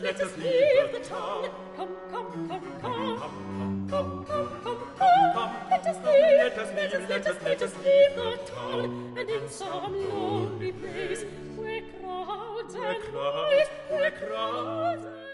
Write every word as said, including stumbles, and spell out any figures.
let us leave the town. Come, come, come, come, come, come, come, come, come. Let us leave, let us leave, let us, let us leave the town, and in some lonely place where crowds and noise, where crowds and